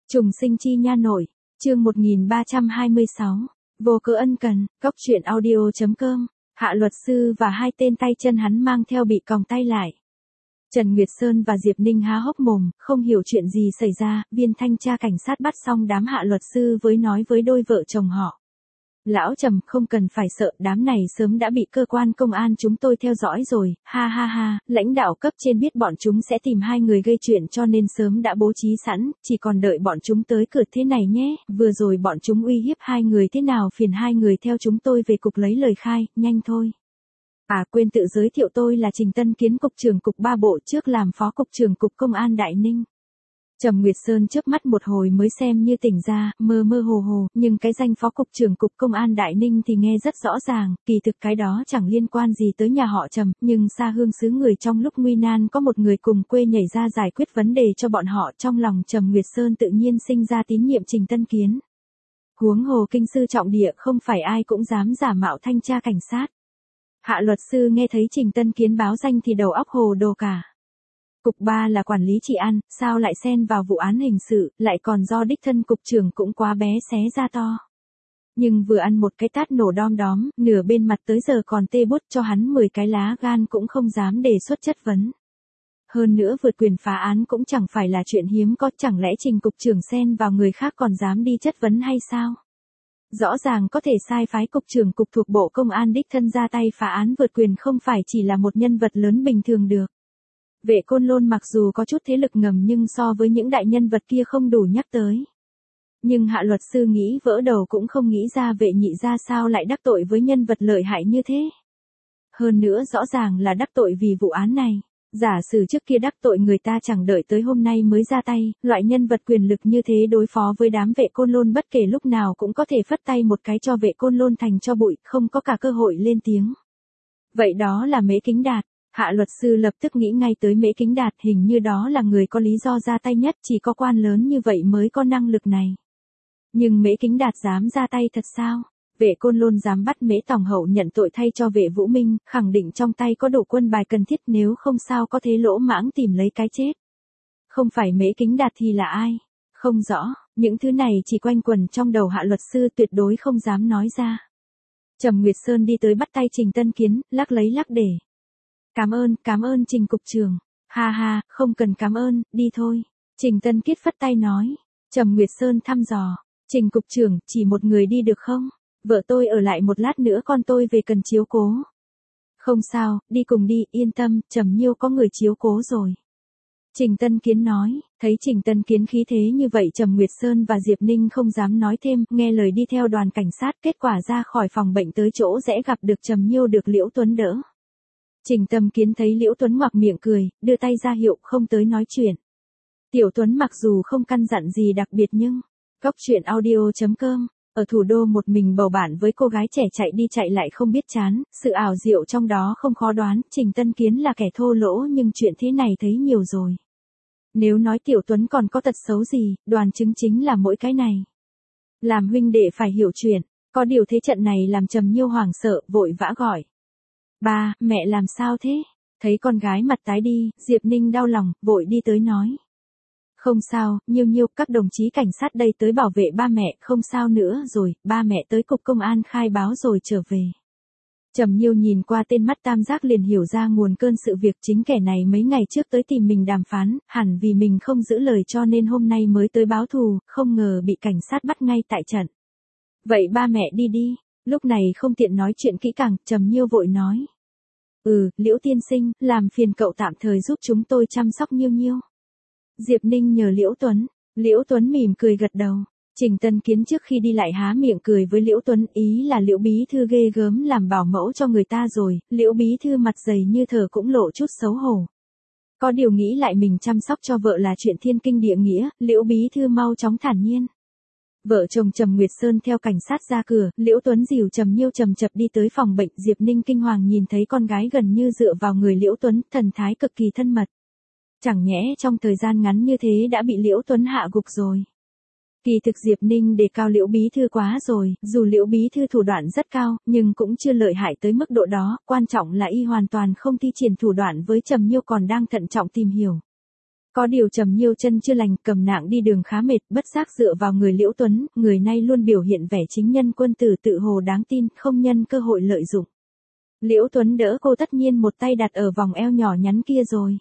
Trùng sinh chi nha nội, chương 1326, vô cớ ân cần, góc truyện audio.com, Hạ luật sư và hai tên tay chân hắn mang theo bị còng tay lại. Trần Nguyệt Sơn và Diệp Ninh há hốc mồm, không hiểu chuyện gì xảy ra, viên thanh tra cảnh sát bắt xong đám hạ luật sư nói với đôi vợ chồng họ. Lão Trầm, không cần phải sợ, đám này sớm đã bị cơ quan công an chúng tôi theo dõi rồi, ha ha ha, lãnh đạo cấp trên biết bọn chúng sẽ tìm hai người gây chuyện cho nên sớm đã bố trí sẵn, chỉ còn đợi bọn chúng tới cửa thế này nhé, vừa rồi bọn chúng uy hiếp hai người thế nào phiền hai người theo chúng tôi về cục lấy lời khai, nhanh thôi. À quên tự giới thiệu tôi là Trình Tân Kiến, cục trưởng cục 3 bộ, trước làm phó cục trưởng cục công an Đại Ninh. Trầm Nguyệt Sơn chớp mắt một hồi mới xem như tỉnh ra, mơ mơ hồ hồ, nhưng cái danh phó cục trưởng cục công an Đại Ninh thì nghe rất rõ ràng, kỳ thực cái đó chẳng liên quan gì tới nhà họ Trầm, nhưng xa hương xứ người trong lúc nguy nan có một người cùng quê nhảy ra giải quyết vấn đề cho bọn họ, trong lòng Trầm Nguyệt Sơn tự nhiên sinh ra tín nhiệm Trình Tân Kiến. Huống hồ kinh sư trọng địa không phải ai cũng dám giả mạo thanh tra cảnh sát. Hạ luật sư nghe thấy Trình Tân Kiến báo danh thì đầu óc hồ đồ cả. Cục 3 là quản lý trị an, sao lại xen vào vụ án hình sự, lại còn do đích thân cục trưởng, cũng quá bé xé ra to. Nhưng vừa ăn một cái tát nổ đom đóm, nửa bên mặt tới giờ còn tê bút, cho hắn 10 cái lá gan cũng không dám đề xuất chất vấn. Hơn nữa vượt quyền phá án cũng chẳng phải là chuyện hiếm có, chẳng lẽ Trình cục trưởng xen vào người khác còn dám đi chất vấn hay sao? Rõ ràng có thể sai phái cục trưởng cục thuộc bộ công an đích thân ra tay phá án vượt quyền, không phải chỉ là một nhân vật lớn bình thường được. Vệ Côn Lôn mặc dù có chút thế lực ngầm nhưng so với những đại nhân vật kia không đủ nhắc tới. Nhưng hạ luật sư nghĩ vỡ đầu cũng không nghĩ ra Vệ Nhị ra sao lại đắc tội với nhân vật lợi hại như thế. Hơn nữa rõ ràng là đắc tội vì vụ án này. Giả sử trước kia đắc tội người ta chẳng đợi tới hôm nay mới ra tay, loại nhân vật quyền lực như thế đối phó với đám Vệ Côn Lôn bất kể lúc nào cũng có thể phất tay một cái cho Vệ Côn Lôn thành tro bụi, không có cả cơ hội lên tiếng. Vậy đó là Mễ Kính Đạt. Hạ luật sư lập tức nghĩ ngay tới Mễ Kính Đạt, hình như đó là người có lý do ra tay nhất, chỉ có quan lớn như vậy mới có năng lực này. Nhưng Mễ Kính Đạt dám ra tay thật sao? Vệ Côn Lôn dám bắt Mễ Tòng Hậu nhận tội thay cho Vệ Vũ Minh, khẳng định trong tay có đủ quân bài cần thiết, nếu không sao có thế lỗ mãng tìm lấy cái chết. Không phải Mễ Kính Đạt thì là ai? Không rõ, những thứ này chỉ quanh quẩn trong đầu hạ luật sư, tuyệt đối không dám nói ra. Trầm Nguyệt Sơn đi tới bắt tay Trình Tân Kiến, lắc lấy lắc để. Cảm ơn Trình cục trưởng. Ha ha, không cần cảm ơn, đi thôi. Trình Tân Kiết phất tay nói. Trầm Nguyệt Sơn thăm dò. Trình cục trưởng, chỉ một người đi được không? Vợ tôi ở lại một lát nữa, con tôi về cần chiếu cố. Không sao, đi cùng đi, yên tâm, Trầm Nhiêu có người chiếu cố rồi. Trình Tân Kiến nói, thấy Trình Tân Kiến khí thế như vậy Trầm Nguyệt Sơn và Diệp Ninh không dám nói thêm, nghe lời đi theo đoàn cảnh sát, kết quả ra khỏi phòng bệnh tới chỗ rẽ gặp được Trầm Nhiêu được Liễu Tuấn đỡ. Trình Tân Kiến thấy Liễu Tuấn ngoạc miệng cười, đưa tay ra hiệu không tới nói chuyện. Tiểu Tuấn mặc dù không căn dặn gì đặc biệt nhưng, góc truyện audio.com, ở thủ đô một mình bầu bạn với cô gái trẻ chạy đi chạy lại không biết chán, sự ảo diệu trong đó không khó đoán, Trình Tân Kiến là kẻ thô lỗ nhưng chuyện thế này thấy nhiều rồi. Nếu nói Tiểu Tuấn còn có tật xấu gì, đoàn chứng chính là mỗi cái này. Làm huynh đệ phải hiểu chuyện, có điều thế trận này làm Trầm Nhiêu hoảng sợ, vội vã gọi. Ba, mẹ làm sao thế? Thấy con gái mặt tái đi, Diệp Ninh đau lòng, vội đi tới nói. Không sao, Nhiêu, các đồng chí cảnh sát đây tới bảo vệ ba mẹ, không sao nữa rồi, ba mẹ tới cục công an khai báo rồi trở về. Trầm Nhiêu nhìn qua tên mắt tam giác liền hiểu ra nguồn cơn sự việc, chính kẻ này mấy ngày trước tới tìm mình đàm phán, hẳn vì mình không giữ lời cho nên hôm nay mới tới báo thù, không ngờ bị cảnh sát bắt ngay tại trận. Vậy ba mẹ đi đi, lúc này không tiện nói chuyện kỹ càng, Trầm Nhiêu vội nói. Liễu tiên sinh, làm phiền cậu tạm thời giúp chúng tôi chăm sóc Nhiêu. Diệp Ninh nhờ Liễu Tuấn mỉm cười gật đầu. Trình Tân Kiến trước khi đi lại há miệng cười với Liễu Tuấn, ý là Liễu bí thư ghê gớm làm bảo mẫu cho người ta rồi, Liễu bí thư mặt dày như thờ cũng lộ chút xấu hổ. Có điều nghĩ lại mình chăm sóc cho vợ là chuyện thiên kinh địa nghĩa, Liễu bí thư mau chóng thản nhiên. Vợ chồng Trầm Nguyệt Sơn theo cảnh sát ra cửa, Liễu Tuấn dìu Trầm Nhiêu chậm chậm đi tới phòng bệnh, Diệp Ninh kinh hoàng nhìn thấy con gái gần như dựa vào người Liễu Tuấn, thần thái cực kỳ thân mật. Chẳng nhẽ trong thời gian ngắn như thế đã bị Liễu Tuấn hạ gục rồi. Kỳ thực Diệp Ninh đề cao Liễu bí thư quá rồi, dù Liễu bí thư thủ đoạn rất cao, nhưng cũng chưa lợi hại tới mức độ đó, quan trọng là y hoàn toàn không thi triển thủ đoạn với Trầm Nhiêu, còn đang thận trọng tìm hiểu. Có điều Trầm Nhiêu chân chưa lành, cầm nạng đi đường khá mệt, bất giác dựa vào người Liễu Tuấn, người nay luôn biểu hiện vẻ chính nhân quân tử tự hồ đáng tin, không nhân cơ hội lợi dụng. Liễu Tuấn đỡ cô, tất nhiên một tay đặt ở vòng eo nhỏ nhắn kia rồi.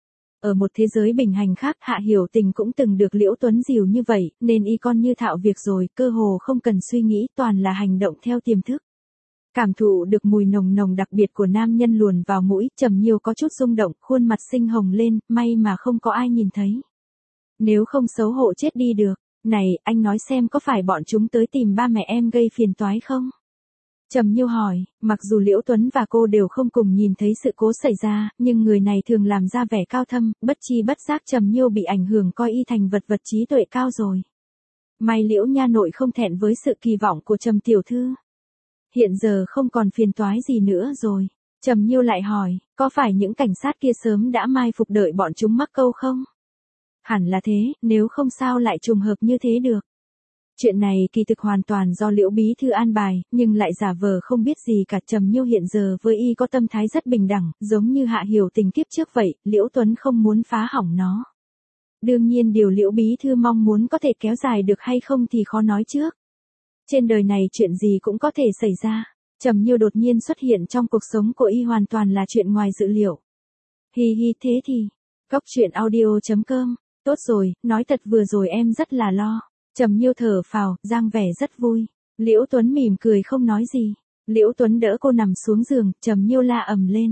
Ở một thế giới bình hành khác, Hạ Hiểu Tình cũng từng được Liễu Tuấn dìu như vậy, nên y con như thạo việc rồi, cơ hồ không cần suy nghĩ, toàn là hành động theo tiềm thức. Cảm thụ được mùi nồng nồng đặc biệt của nam nhân luồn vào mũi, Trầm Nhiêu có chút rung động, khuôn mặt xinh hồng lên, may mà không có ai nhìn thấy. Nếu không xấu hổ chết đi được. Này, anh nói xem có phải bọn chúng tới tìm ba mẹ em gây phiền toái không? Trầm Nhiêu hỏi, mặc dù Liễu Tuấn và cô đều không cùng nhìn thấy sự cố xảy ra, nhưng người này thường làm ra vẻ cao thâm, bất chi bất giác Trầm Nhiêu bị ảnh hưởng coi y thành vật vật trí tuệ cao rồi. May Liễu nha nội không thẹn với sự kỳ vọng của Trầm tiểu thư. Hiện giờ không còn phiền toái gì nữa rồi. Trầm Nhiêu lại hỏi, có phải những cảnh sát kia sớm đã mai phục đợi bọn chúng mắc câu không? Hẳn là thế, nếu không sao lại trùng hợp như thế được. Chuyện này kỳ thực hoàn toàn do Liễu bí thư an bài, nhưng lại giả vờ không biết gì cả. Trầm Nhiêu hiện giờ với y có tâm thái rất bình đẳng, giống như Hạ Hiểu Tình kiếp trước vậy, Liễu Tuấn không muốn phá hỏng nó. Đương nhiên điều Liễu bí thư mong muốn có thể kéo dài được hay không thì khó nói trước. Trên đời này chuyện gì cũng có thể xảy ra. Trầm Nhiêu đột nhiên xuất hiện trong cuộc sống của y hoàn toàn là chuyện ngoài dự liệu. Hi hi, thế thì. Cốc truyện audio.com. Tốt rồi, nói thật vừa rồi em rất là lo. Trầm Nhiêu thở phào, giang vẻ rất vui. Liễu Tuấn mỉm cười không nói gì. Liễu Tuấn đỡ cô nằm xuống giường, Trầm Nhiêu la ầm lên.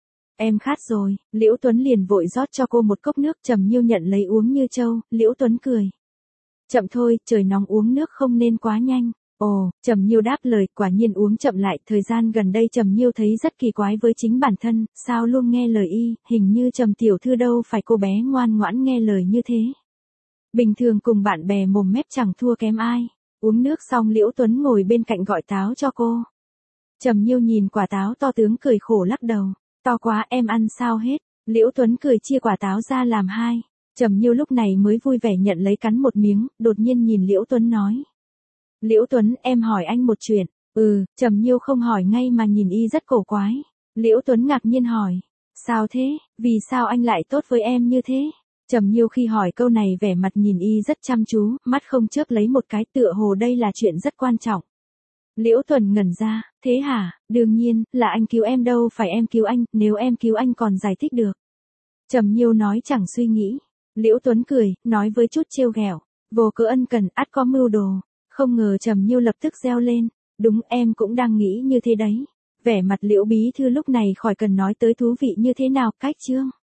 Em khát rồi. Liễu Tuấn liền vội rót cho cô một cốc nước. Trầm Nhiêu nhận lấy uống như trâu. Liễu Tuấn cười. Chậm thôi, trời nóng uống nước không nên quá nhanh. Ồ, Trầm Nhiêu đáp lời, quả nhiên uống chậm lại. Thời gian gần đây Trầm Nhiêu thấy rất kỳ quái với chính bản thân, sao luôn nghe lời y, hình như Trầm tiểu thư đâu phải cô bé ngoan ngoãn nghe lời như thế. Bình thường cùng bạn bè mồm mép chẳng thua kém ai. Uống nước xong Liễu Tuấn ngồi bên cạnh gọi táo cho cô. Trầm Nhiêu nhìn quả táo to tướng cười khổ lắc đầu. To quá, em ăn sao hết. Liễu Tuấn cười chia quả táo ra làm hai. Trầm Nhiêu lúc này mới vui vẻ nhận lấy cắn một miếng, đột nhiên nhìn Liễu Tuấn nói. Liễu Tuấn, em hỏi anh một chuyện. Trầm Nhiêu không hỏi ngay mà nhìn y rất cổ quái. Liễu Tuấn ngạc nhiên hỏi. Sao thế, vì sao anh lại tốt với em như thế? Trầm Nhiêu khi hỏi câu này vẻ mặt nhìn y rất chăm chú, mắt không chớp lấy một cái, tựa hồ đây là chuyện rất quan trọng. Liễu Tuấn ngẩn ra, thế hả, đương nhiên, là anh cứu em đâu phải em cứu anh, nếu em cứu anh còn giải thích được. Trầm Nhiêu nói chẳng suy nghĩ. Liễu Tuấn cười, nói với chút trêu ghẹo, vô cớ ân cần, ắt có mưu đồ. Không ngờ Trầm Nhiêu lập tức reo lên, đúng em cũng đang nghĩ như thế đấy. Vẻ mặt Liễu bí thư lúc này khỏi cần nói tới thú vị như thế nào, cách chương.